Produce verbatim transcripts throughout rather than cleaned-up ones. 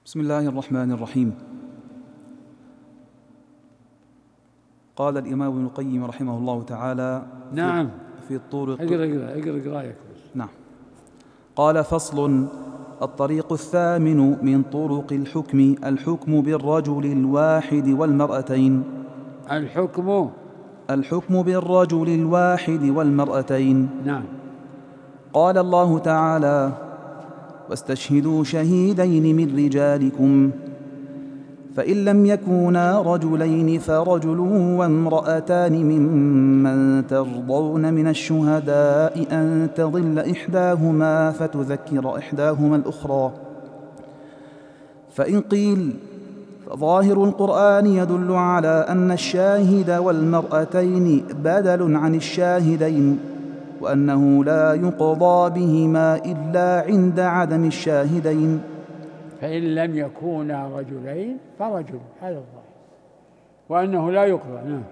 بسم الله الرحمن الرحيم. قال الإمام ابن القيم رحمه الله تعالى نعم في الطرق اقرأ اقرأ اقرأ قرايك. نعم. قال: فصل: الطريق الثامن من طرق الحكم الحكم بالرجل الواحد والمرأتين. الحكم الحكم بالرجل الواحد والمرأتين. نعم. قال الله تعالى: واستشهدوا شهيدين من رجالكم فإن لم يكونا رجلين فرجل وامرأتان ممن ترضون من الشهداء أن تضل إحداهما فتذكر إحداهما الأخرى. فإن قيل فظاهر القرآن يدل على أن الشاهد والمرأتين بدل عن الشاهدين، وأنه لا يقضى بهما إلا عند عدم الشاهدين. فإن لم يكونا رجلين فرجل، هذا الظاهر، وأنه لا يقضى. نعم.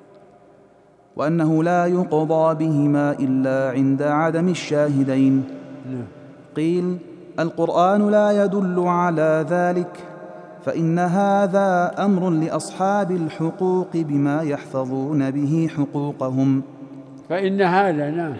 وأنه لا يقضى بهما إلا عند عدم الشاهدين. نعم. قيل: القرآن لا يدل على ذلك، فإن هذا أمر لأصحاب الحقوق بما يحفظون به حقوقهم. فإن هذا نعم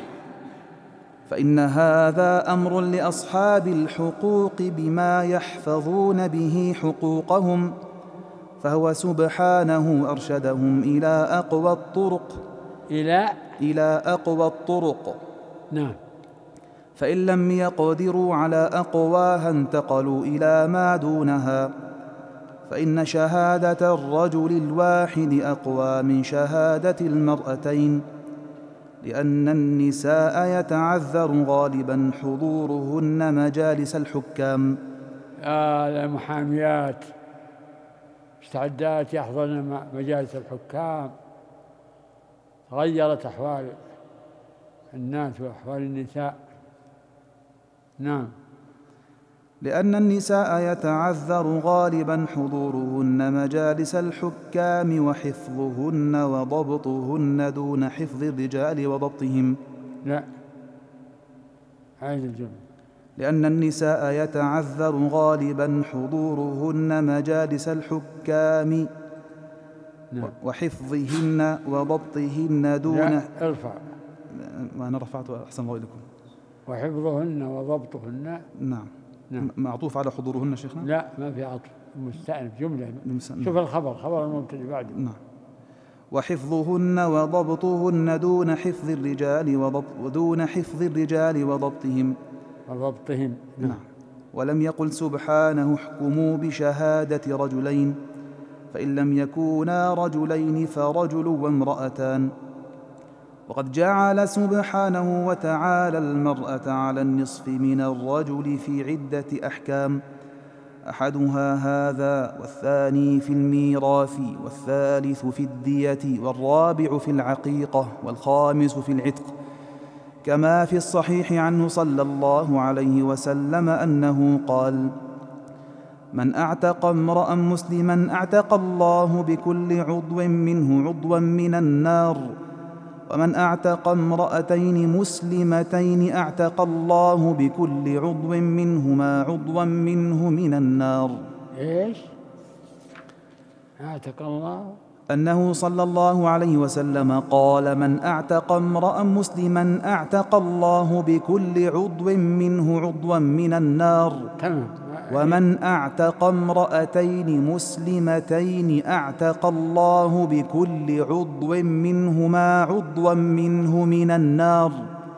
فإن هذا أمر لأصحاب الحقوق بما يحفظون به حقوقهم، فهو سبحانه أرشدهم إلى أقوى الطرق إلى إلى أقوى الطرق. نعم. فإن لم يقدروا على أقواها انتقلوا إلى ما دونها، فإن شهادة الرجل الواحد أقوى من شهادة المرأتين، لأن النساء يتعذر غالبا حضورهن مجالس الحكام. آه المحاميات مستعدات يحضرن مجالس الحكام. تغيرت أحوال الناس وأحوال النساء. نعم. لأن النساء يتعذر غالبا حضورهن مجالس الحكام وحفظهن وضبطهن دون حفظ الرجال وضبطهم. لا، هذه الجملة. لأن النساء يتعذر غالبا حضورهن مجالس الحكام نعم. وحفظهن وضبطهن دون. لا، ارفع. ما أنا رفعته أحسن الله إليكم. وحفظهن وضبطهن. نعم. نعم. معطوف على حضورهن شيخنا؟ لا، ما في عطف، مستأنف جملة. المستأنف. شوف الخبر، خبر المبتدأ بعده. نعم. وحفظهن وضبطهن دون حفظ الرجال وضبط ودون حفظ الرجال وضبطهم. وضبطهم. نعم. نعم. ولم يقل سبحانه: احكموا بشهادة رجلين، فإن لم يكونا رجلين فرجل وامرأتان. وقد جعل سبحانه وتعالى المرأة على النصف من الرجل في عدة أحكام، أحدها هذا، والثاني في الميراث، والثالث في الدية، والرابع في العقيقة، والخامس في العتق، كما في الصحيح عنه صلى الله عليه وسلم أنه قال: من أعتق امرأ مسلما أعتق الله بكل عضو منه عضوا من النار، ومن أعتق امرأتين مسلمتين أعتق الله بكل عضو منهما عضوا منه من النار. إيش؟ أعتق الله؟ أنه صلى الله عليه وسلم قال: من أعتق امرأ مسلما أعتق الله بكل عضو منه عضوا من النار. تمام. ومن أعتق امرأتين مسلمتين أعتق الله بكل عضو منهما عضوا منه من النار.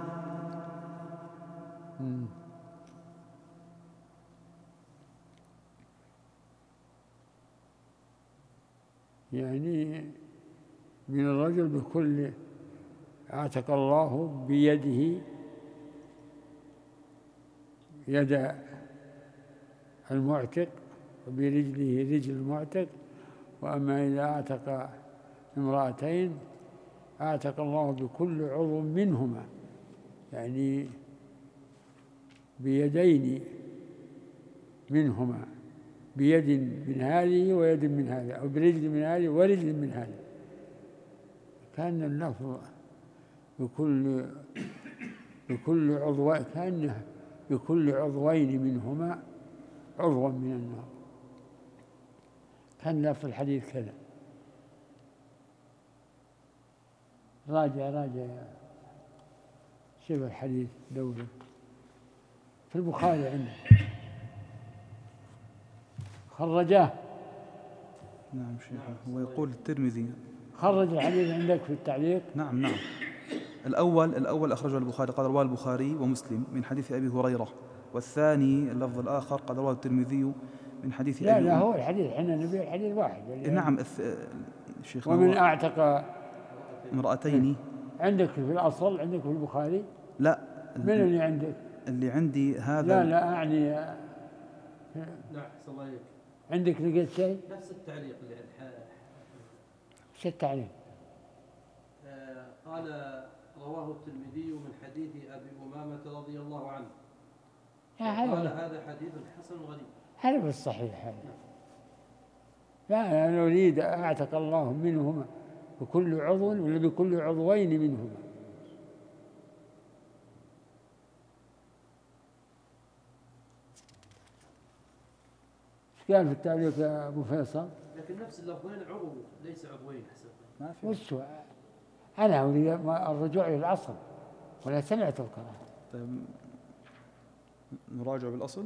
يعني من الرجل بكل، أعتق الله بيده يد المعتق وبرجله رجل المعتق. وأما إذا أعتق امرأتين أعتق الله بكل عضو منهما، يعني بيدين منهما، بيد من هذه ويد من هذا، أو برجل من هذه ورجل من هذا. كان اللفظ بكل بكل عضو، كأنه بكل عضوين منهما عضوا من النار. كان لفظ الحديث كذا. راجع راجع شبه الحديث دوري في البخاري عنده خرجاه. نعم شيخ، هو يقول الترمذي خرج الحديث عندك في التعليق. نعم نعم. الأول الأول أخرجه البخاري، قال رواه البخاري ومسلم من حديث أبي هريرة، والثاني اللفظ الآخر قال رواه الترمذي من حديث لا أبي لا هو الحديث احنا نبي الحديث واحد. نعم الشيخ. ومن أعتق امرأتين عندك في الأصل، عندك في البخاري؟ لا. من اللي عندك؟ اللي عندي هذا. لا لا أعني لا أحسن الله إليك. عندك لقيت شيء؟ نفس التعليق اللي عند. ايش التعليق؟ آه قال رواه الترمذي من حديث أبي أمامة رضي الله عنه. قال هذا حديث حسن غريب. هذا بالصحيح هذا. لا أنا أريد أعتق الله منهما بكل عضو ولا بكل عضوين منهما. ايش قال في التعليق يا أبو فيصل؟ لكن نفس اللفظين عضو ليس عضوين حسب ما في. وش أنا أريد الرجوع إلى الأصل ولا سمعت القراءة. طيب نراجع بالأصل.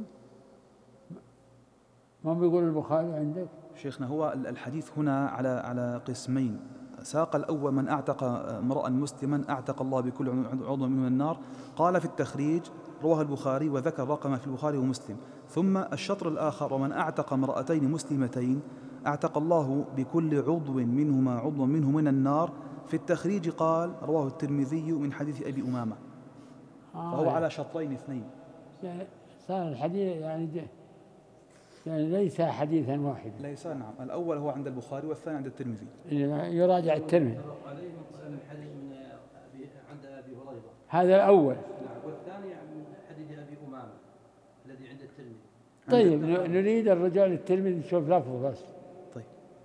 ما بيقول البخاري عندك؟ شيخنا هو الحديث هنا على على قسمين. ساق الأول من أعتق امرأ مسلما أعتق الله بكل عضو منه النار، قال في التخريج رواه البخاري وذكر رقم في البخاري ومسلم. ثم الشطر الآخر ومن أعتق امرأتين مسلمتين أعتق الله بكل عضو منهما عضو منه من النار. في التخريج قال رواه الترمذي من حديث أبي أمامة. آه فهو على شطرين اثنين. يعني صار الحديث يعني ده يعني ليس حديثا واحدا. ليس نعم. الأول هو عند البخاري والثاني عند الترمذي. يراجع الترمذي. عليه من حديث من أبي عند أبي هريرة. هذا الأول. نعم. والثاني من حديث أبي أمامة الذي عند الترمذي. طيب نريد الرجوع للترمذي نشوف لفظه بس. طيب.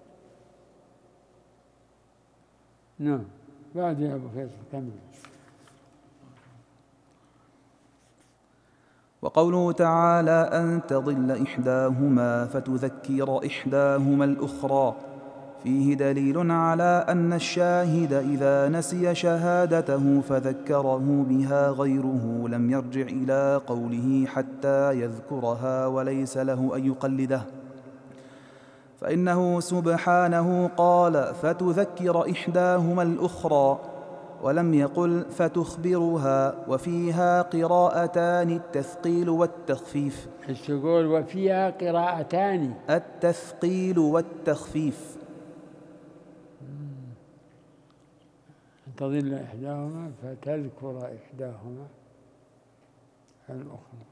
نعم. بعد يا أبو فيصل كمل. وقوله تعالى أن تضل إحداهما فتذكر إحداهما الأخرى فيه دليل على أن الشاهد إذا نسي شهادته فذكره بها غيره لم يرجع إلى قوله حتى يذكرها وليس له أن يقلده، فإنه سبحانه قال فتذكر إحداهما الأخرى ولم يقل فتخبرها، وفيها قراءتان التثقيل والتخفيف. ايش تقول؟ وفيها قراءتان التثقيل والتخفيف. تضل إحداهما فتذكر إحداهما الأخرى.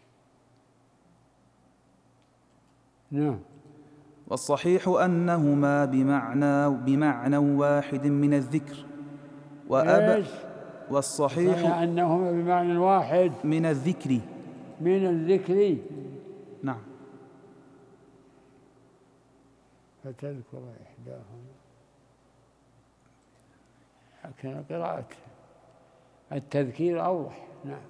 نعم. والصحيح أنهما بمعنى بمعنى واحد من الذكر. وأب والصحيح أنهما بمعنى واحد من الذكر. من الذكر. نعم. فتذكر إحداهما لكن قراءة التذكير أوضح. نعم.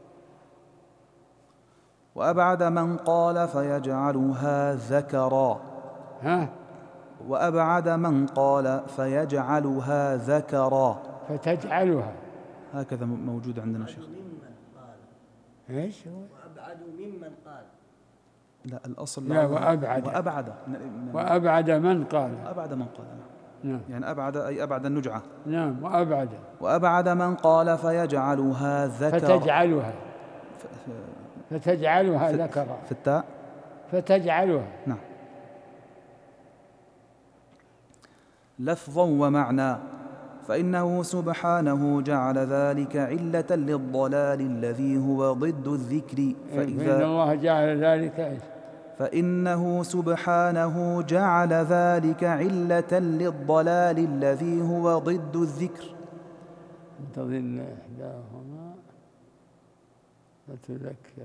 وأبعد من قال فيجعلها ذكرا. ها؟ وأبعد من قال فيجعلها ذكرا. فتجعلها هكذا موجود عندنا شيخ. ممن قال. ايش هو؟ وأبعد ممن قال. لا الأصل لا وأبعد. وأبعد وأبعد من قال. أبعد من قال. نعم. يعني أبعد أي أبعد النجعة. نعم. وأبعد. وأبعد من قال فيجعلها ذكرا. فتجعلها ف... فتجعلها في... ذكرا. في التاء. فتجعلها. نعم. لفظا ومعنى، فإنه سبحانه جعل ذلك علة للضلال الذي هو ضد الذكر. فإذا فإن الله جعل ذلك فإنه سبحانه جعل ذلك علة للضلال الذي هو ضد الذكر. تضل إحداهما فتذكر.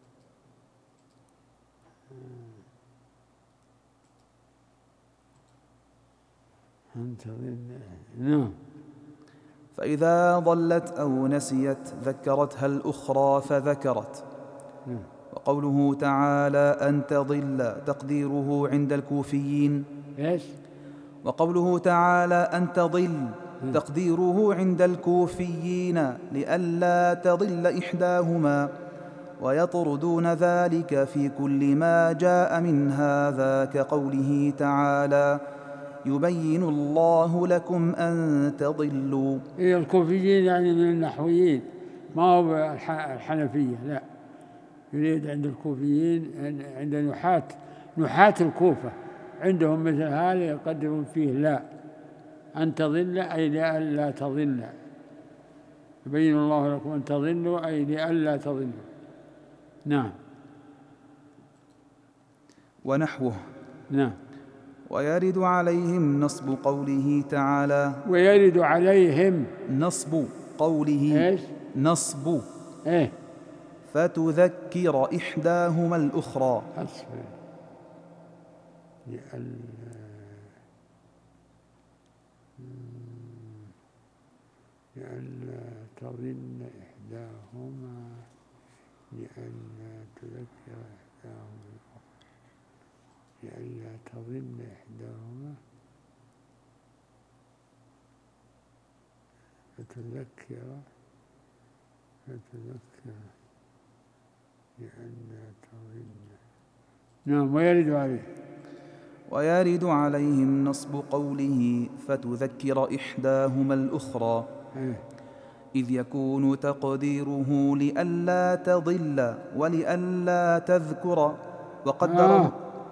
أن تضل. نعم. فإذا ضلت أو نسيت ذكرتها الأخرى فذكرت. نعم. وقوله تعالى أن تضل تقديره عند الكوفيين إيش؟ وقوله تعالى أن تضل تقديره عند الكوفيين لئلا تضل إحداهما، ويطردون ذلك في كل ما جاء من هذا، كقوله تعالى يبين الله لكم أن تضلوا. إيه الكوفيين يعني من النحويين، ما هو الحنفية، لا، يريد عند الكوفيين عند نحاة نحاة الكوفة عندهم مثل هذا يقدرون فيه لا، أن تضل أي لئلا تضل، يبين الله لكم أن تضلوا أي لئلا تضلوا. نعم. ونحوه. نعم. ويرد عليهم نصب قوله تعالى ويرد عليهم نصب قوله إيش؟ نصب إيه؟ فتذكر إحداهما الأخرى. حسب لئلا تضل إحداهما لئلا تذكر إحداهما الأخرى لئلا تضل إحداهما فتذكر فتذكر لئلا تضل. نعم. ويرد عليه ويرد عليهم نصب قوله فتذكر إحداهما الأخرى، إذ يكون تقديره لئلا تضل ولئلا تذكر، وقدره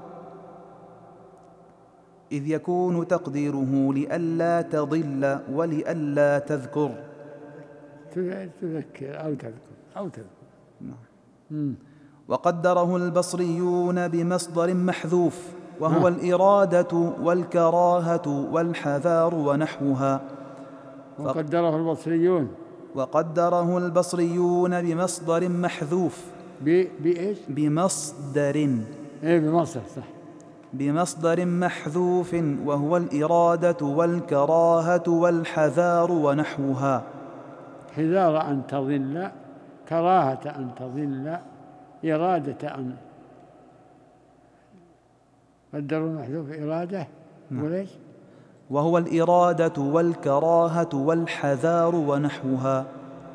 إذ يكون تقديره لئلا تضل ولئلا تذكر تذكر أو تذكر أو تذكر. نعم. وقدره البصريون بمصدر محذوف وهو الإرادة والكراهة والحذار ونحوها. وقدره البصريون وقدره البصريون بمصدر محذوف. بإيش؟ بمصدر. إيه بمصدر صح. بمصدر محذوف وهو الإرادة والكراهة والحذار ونحوها. حذار أن تضل، كراهة أن تضل، إرادة أن قدروا المحذوف إرادة. نعم. وليش؟ وهو الإرادة والكراهة والحذار ونحوها.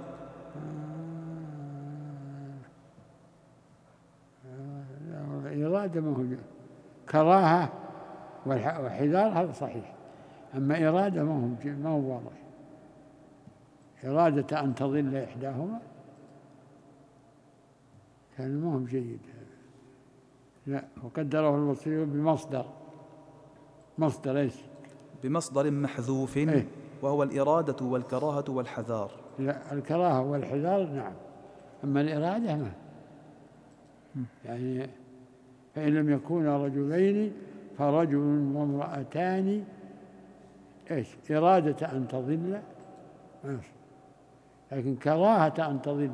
الإرادة ما هو كراهة وحذار هذا صحيح، أما إرادة ما هو ما هو واضح. إرادة أن تضل إحداهما كان ما هو جيد. لا. وقدره البصري بمصدر. مصدر إيش؟ بمصدر محذوف. إيه؟ وهو الإرادة والكراهة والحذار. لا، الكراهة والحذار نعم، أما الإرادة ما. يعني فإن لم يكونا رجلين فرجل وامرأتان إيش؟ إرادة أن تضل، لكن كراهة أن تضل.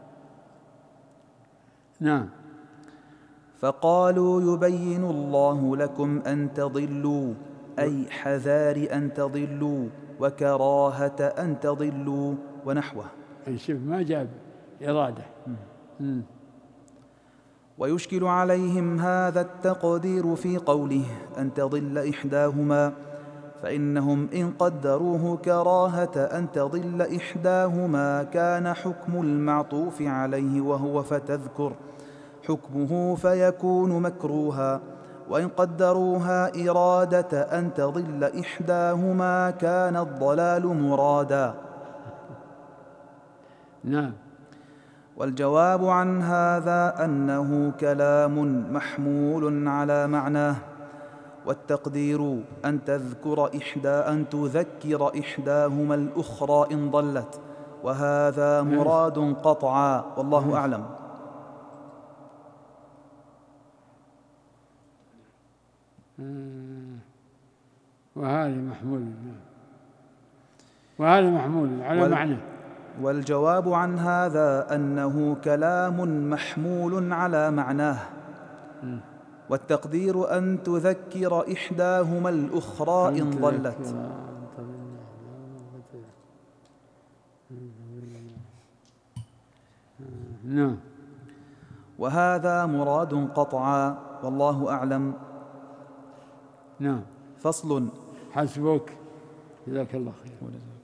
نعم. فقالوا يبين الله لكم أن تضلوا، أي حذار أن تضلوا، وكراهة أن تضلوا ونحوه. شوف ما جاب إرادة. م. ويشكل عليهم هذا التقدير في قوله أن تضل إحداهما، فإنهم إن قدروه كراهة أن تضل إحداهما كان حكم المعطوف عليه وهو فتذكر حكمه فيكون مكروها، وإن قدروها إرادة أن تضل إحداهما كان الضلال مرادا. نعم. والجواب عن هذا أنه كلام محمول على معناه، والتقدير أن تذكر إحدى أن تذكر إحداهما الأخرى إن ضلت، وهذا مراد قطعا والله أعلم. وهذا محمول وهذا محمول على وال... معنى. والجواب عن هذا أنه كلام محمول على معناه، والتقدير أن تذكر إحداهما الأخرى إن ضلت. نعم. وهذا مراد قطعا والله أعلم. نعم. فصل. حسبك، جزاك الله خير.